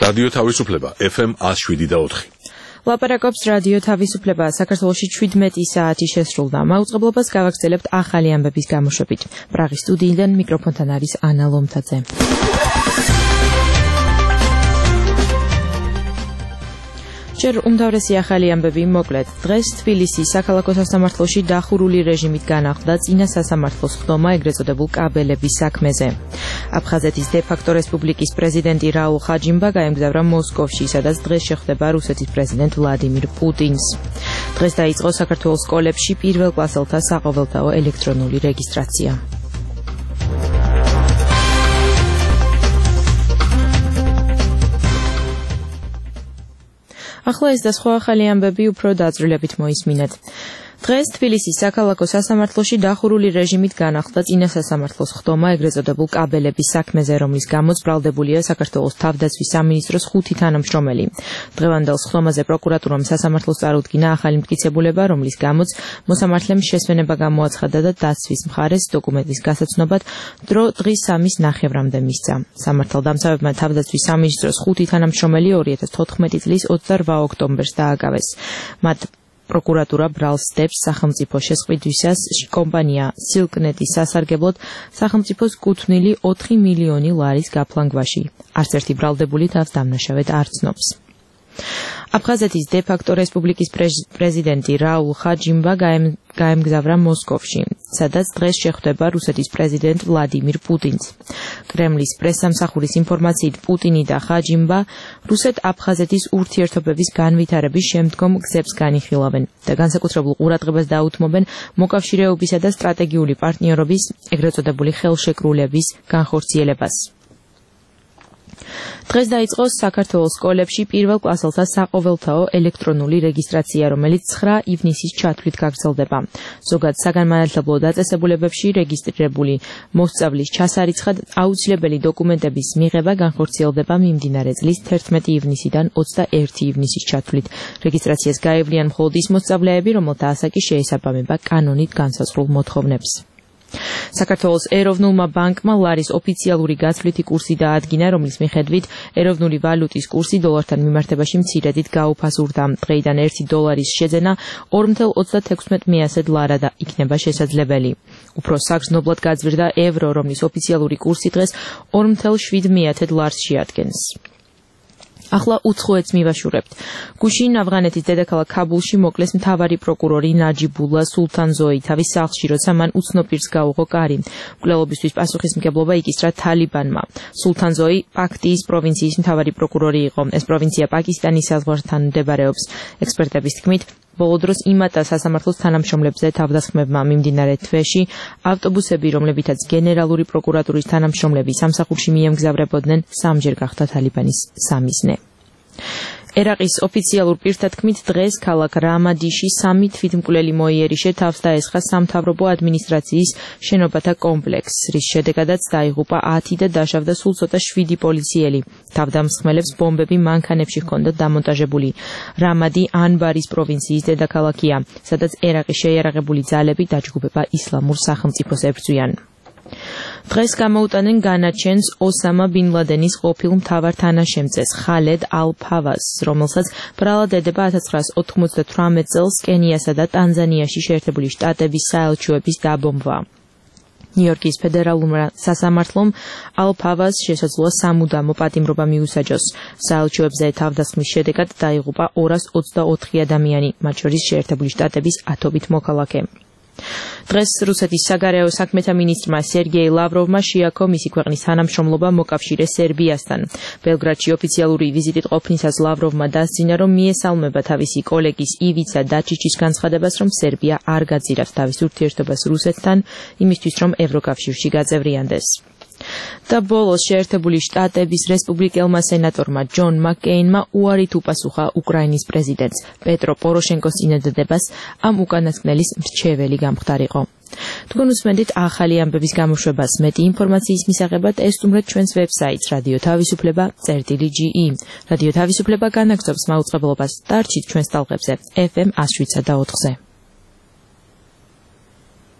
რადიო თავისუფლება FM 107.4. ლაპარაკობს რადიო თავისუფლება. საქართველოში 17 საათი შესრულდა. მაუწყებლობას გავაგრძელებთ ახალი ამბების გამოშვებით. პრაღის სტუდიიდან მიკროფონთან არის ანა ლომთაძე. ჯერ უმთავრესი ახალი ამბები მოკლედ. დღეს თბილისის საქალაქო სასამართლოში დახურული რეჟიმით განახლდა წინა სასამართლოს ხდომა ეგრეთ წოდებულ კაბელების საქმეზე. აფხაზეთის დე-ფაქტო რესპუბლიკის პრეზიდენტი რაულ ხაჯიმბა გაემგზავრა მოსკოვში, სადაც დღეს შეხვდება რუსეთის პრეზიდენტ ვლადიმირ პუტინს. დღეს დაიწყო საქართველოს სკოლებში პირველ კლასელთა საყოველთაო ელექტრონული რეგისტრაცია. ახლა ეს და სხვა ახალი ამბები უფრო დაწვრილებით მოისმინეთ. დღეს თბილისის საქალაქო სასამართლოში დახურული რეჟიმით განახლდა წინა სასამართლოს ხდომა ეგრეთ წოდებულ კაბელების საქმეზე, რომლის გამოც ბრალდებულია საქართველოს თავდაცვის სამინისტროს 5 თანამშრომელი. დღევანდელ ხდომაზე პროკურატურამ სასამართლოს წარუდგინა ახალი მტკიცებულება, რომლის გამოც მოსამართლემ შესვენება გამოაცხადა და დაცვის მხარეს დოკუმენტის გასაცნობად დრო დღის 3:30-მდე მისცა. სამართალდამცავებმა თავდაცვის სამინისტროს 5 თანამშრომელი 2014 წლის 28 ოქტომბერს დააკავეს. მათ პროკურატურა ბრალს სდებს სახელმწიფო შესყიდვისას კომპანია სილკნეტის სასარგებლოდ სახელმწიფოს კუთვნილი 4 მილიონი ლარის გაფლანგვაში. არც ერთი ბრალდებული თავს დამნაშავედ არ ცნობს. აფხაზეთის დე-ფაქტო რესპუბლიკის პრეზიდენტი რაულ ხაჯიმბა გაემგზავრა მოსკოვში, სადაც დღეს შეხვდება რუსეთის პრეზიდენტ ვლადიმირ პუტინს. კრემლის პრესსამსახურის ინფორმაციით პუტინი და ხაჯიმბა რუსეთ-აფხაზეთის ურთიერთობების განვითარების შემდგომ გზებს განიხილავენ და განსაკუთრებულ ყურადღებას დაუთმობენ მოკავშირეობისა და სტრატეგიული პარტნიორობის ეგრეთ წოდებული ხელშეკრულების განხორციელებას. დღეს დაიწყო საქართველოს სკოლებში პირველ კლასელთა საყოველთაო ელექტრონული რეგისტრაცია, რომელიც 9 ივნისის ჩათვლით გაგრძელდება. ზოგად საგანმანათლებლო დაწესებულებებში რეგისტრირებული მოსწავლის ჩასარიცხად აუცილებელი დოკუმენტების მიღება განხორციელდება მიმდინარე წლის 11 ივნისიდან 21 ივნისის ჩათვლით. რეგისტრაციას გაევლიან მხოლოდ ის მოსწავლეები, რომელთა ასაკი შეესაბამება კანონით განსაზღვრულ მოთხოვნებს. საქართველოს ეროვნულმა ბანკმა ლარის ოფიციალური გაცვლითი კურსი დაადგინა, რომლის მიხედვით ეროვნული ვალუტის კურსი დოლართან მიმართებაში მცირედით გაუფასურდა. დღეიდან 1 დოლარის შეძენა 2.36 ლარა და იქნება შესაძლებელი. უფრო საგრძნობლად გაძვირდა ევრო, რომლის ოფიციალური კურსი დღეს 2.7 ლარს შეადგენს. ახლა უცხოეთს მივაშურებთ. გუშინ ავღანეთის დედაქალაქ ქაბულში მოკლეს მთავარი პროკურორი ნაჯიბულა სულთანზოი თავის სახლში, როცა მან უცნო პირს გაუღო კარი. მკვლელობისთვის პასუხისმგებლობა იკისრა თალიბანმა. სულთანზოი პაქტიის პროვინციის მთავარი პროკურორი იყო. ეს პროვინცია პაკისტანის საზღვართან მდებარეობს. ექსპერტების თქმით, ბოლო დროს იმატა სასამართლოს თანამშრომლებზე თავდასხმებმა. მიმდინარე თვეში ავტობუსები, რომლებითაც გენერალური პროკურატურის თანამშრომლები სამსახურში მიემგზავრებოდნენ, 3-ჯერ გახდა თალიბანის სამიზნე. ერაყის ოფიციალურ პირთა თქმით, დღეს ქალაქ რამადიში 3 თვითმკვლელი მოიერიშე თავს დაესხა სამთავრობო ადმინისტრაციის შენობათა კომპლექსს, რის შედეგადაც დაიღუპა 10 და დაშავდა სულ ცოტა 7 პოლიციელი. თავდამსხმელებს ბომბები მანქანებში ჰქონდათ დამონტაჟებული. რამადი ანბარის პროვინციის დედაქალაქია, სადაც ერაყის შეიარაღებული ძალები დაჯგუფება ისლამურ სახელმწიფოს ებრძვიან. დღეს გამოუტანენ განაჩენს ოსამა ბინ ლადენის ყოფილ მთავარ თანაშემწეს ხალედ ალ-ფავაზს, რომელსაც ბრალად ედება 1998 წელს კენიასა და ტანზანიაში შეერთებული შტატების საელჩოების დაბომბვა. ნიუ-იორკის ფედერალურმა სასამართლომ ალ-ფავაზს შესაძლოა სამუდამო პატიმრობა მიუსაჯოს. საელჩოებზე თავდასხმის შედეგად დაიღუპა 224 ადამიანი, მათ შორის შეერთებული შტატების 10 მოქალაქე. დღეს რუსეთის საგარეო საქმეთა მინისტრმა სერგეი ლავროვმა შეაქო მისი ქვეყნის თანამშრომლობა მოკავშირე სერბიასთან. ბელგრადში ოფიციალური ვიზიტით ყოფნისას ლავროვმა დასძინა, რომ მიესალმება თავისი კოლეგის ივიცა დაჩიჩის განცხადებას, რომ სერბია არ გაძირავს თავის ურთიერთობას რუსეთთან, იმისთვის რომ ევროკავშირში გაწევრიანდეს. და ბოლოს შეერთებული შტატების რესპუბლიკელმა სენატორმა ჯონ მაკკეინმა უარით უპასუხა უკრაინის პრეზიდენტს პეტრო პოროშენკოს წინადადებას ამ უკანასკნელის მრჩეველი გამხდარიყო. თქვენ უსმენთ ახალი ამბების გამოშვებას. მეტი ინფორმაციის მისაღებად ესტუმრეთ ჩვენს ვებსაიტს რადიო თავისუფლება.ge. რადიო თავისუფლება განაგრძობს მაუწყებლობას. დარჩით ჩვენს ტალღებზე FM 107.4-ზე.